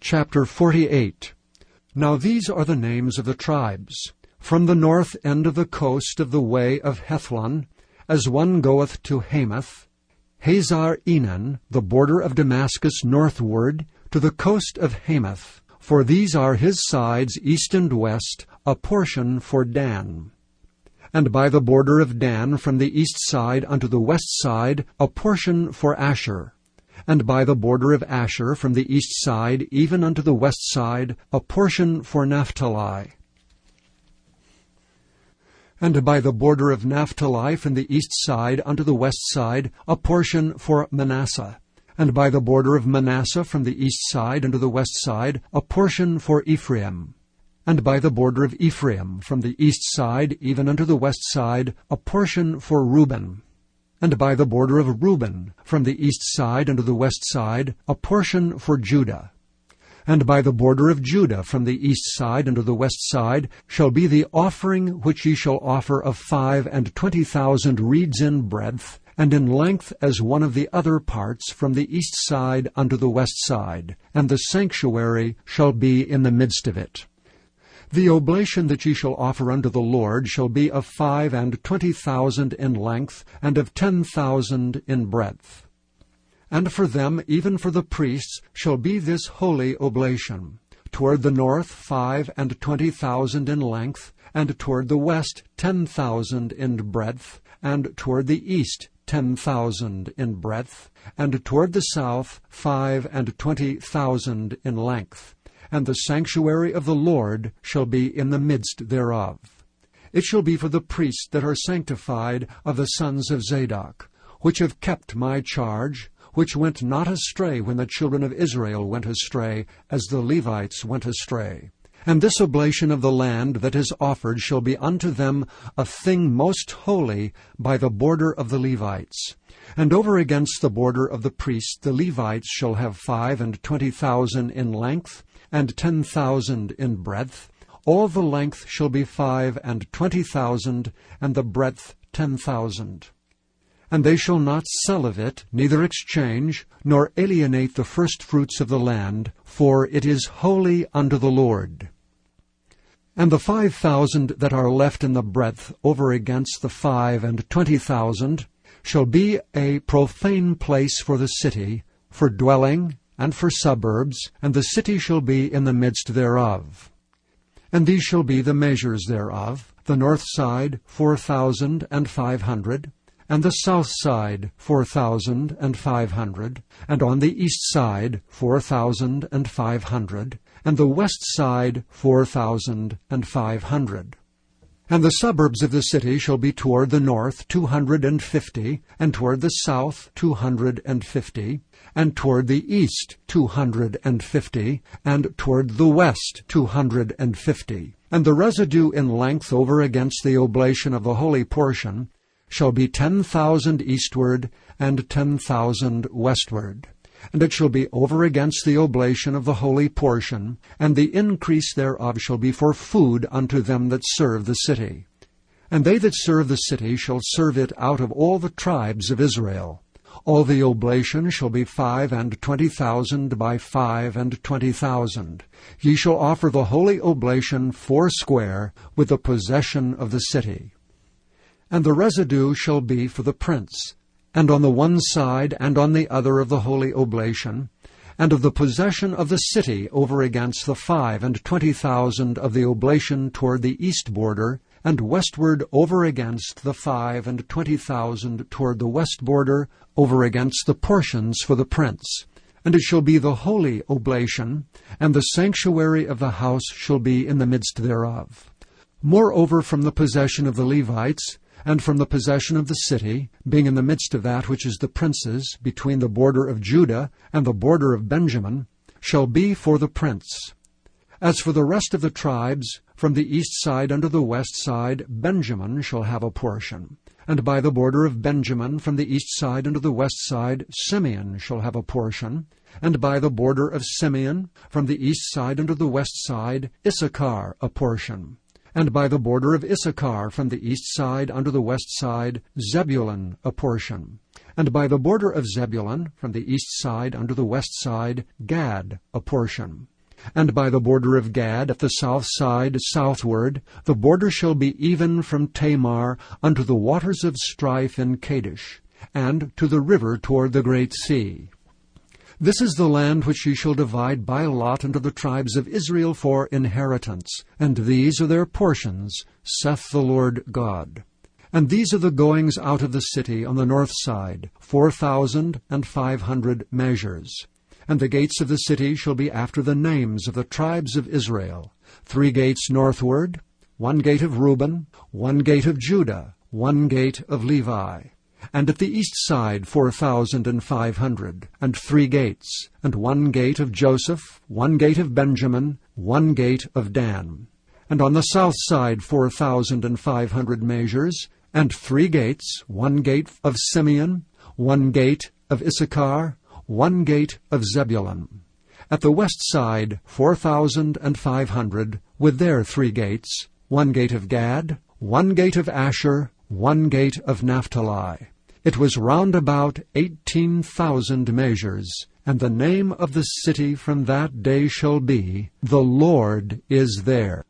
Chapter 48. Now these are the names of the tribes. From the north end of the coast of the way of Hethlon, as one goeth to Hamath, Hazar-Enan, the border of Damascus northward, to the coast of Hamath. For these are his sides east and west, a portion for Dan. And by the border of Dan from the east side unto the west side, a portion for Asher. And by the border of Asher from the east side even unto the west side, a portion for Naphtali. And by the border of Naphtali from the east side unto the west side, a portion for Manasseh. And by the border of Manasseh from the east side unto the west side, a portion for Ephraim. And by the border of Ephraim from the east side even unto the west side, a portion for Reuben. And by the border of Reuben from the east side unto the west side, a portion for Judah. And by the border of Judah from the east side unto the west side shall be the offering which ye shall offer of 25,000 reeds in breadth, and in length as one of the other parts from the east side unto the west side, and the sanctuary shall be in the midst of it. The oblation that ye shall offer unto the Lord shall be of 25,000 in length, and of 10,000 in breadth. And for them, even for the priests, shall be this holy oblation. Toward the north 25,000 in length, and toward the west 10,000 in breadth, and toward the east 10,000 in breadth, and toward the south 25,000 in length. And the sanctuary of the Lord shall be in the midst thereof. It shall be for the priests that are sanctified of the sons of Zadok, which have kept my charge, which went not astray when the children of Israel went astray, as the Levites went astray. And this oblation of the land that is offered shall be unto them a thing most holy by the border of the Levites. And over against the border of the priests the Levites shall have 25,000 in length, and 10,000 in breadth. All the length shall be 25,000, and the breadth 10,000. And they shall not sell of it, neither exchange, nor alienate the firstfruits of the land, for it is holy unto the Lord. And the 5,000 that are left in the breadth over against the 25,000 shall be a profane place for the city, for dwelling, and for suburbs, and the city shall be in the midst thereof. And these shall be the measures thereof: the north side 4,500, and the south side 4,500, and on the east side 4,500, and the west side 4,500. And the suburbs of the city shall be toward the north 250, and toward the south 250, and toward the east 250, and toward the west 250. And the residue in length over against the oblation of the holy portion shall be 10,000 eastward, and 10,000 westward. And it shall be over against the oblation of the holy portion, and the increase thereof shall be for food unto them that serve the city. And they that serve the city shall serve it out of all the tribes of Israel. All the oblation shall be 25,000 by 25,000. Ye shall offer the holy oblation foursquare, with the possession of the city. And the residue shall be for the prince, and on the one side and on the other of the holy oblation, and of the possession of the city over against the 25,000 of the oblation toward the east border, and westward over against the 25,000 toward the west border, over against the portions for the prince. And it shall be the holy oblation, and the sanctuary of the house shall be in the midst thereof. Moreover, from the possession of the Levites, and from the possession of the city, being in the midst of that which is the prince's, between the border of Judah and the border of Benjamin, shall be for the prince. As for the rest of the tribes, from the east side unto the west side, Benjamin shall have a portion. And by the border of Benjamin, from the east side unto the west side, Simeon shall have a portion. And by the border of Simeon, from the east side unto the west side, Issachar a portion. And by the border of Issachar, from the east side unto the west side, Zebulun a portion. And by the border of Zebulun, from the east side unto the west side, Gad a portion. And by the border of Gad at the south side southward, the border shall be even from Tamar unto the waters of strife in Kadesh, and to the river toward the great sea. This is the land which ye shall divide by lot unto the tribes of Israel for inheritance, and these are their portions, saith the Lord God. And these are the goings out of the city on the north side, 4,500 measures. And the gates of the city shall be after the names of the tribes of Israel, 3 gates northward, 1 gate of Reuben, 1 gate of Judah, 1 gate of Levi. And at the east side 4,500, and 3 gates, and 1 gate of Joseph, 1 gate of Benjamin, 1 gate of Dan. And on the south side 4,500 measures, and 3 gates, 1 gate of Simeon, 1 gate of Issachar, 1 gate of Zebulun. At the west side 4,500, with their 3 gates, 1 gate of Gad, 1 gate of Asher, 1 gate of Naphtali. It was round about 18,000 measures, and the name of the city from that day shall be, The Lord is there.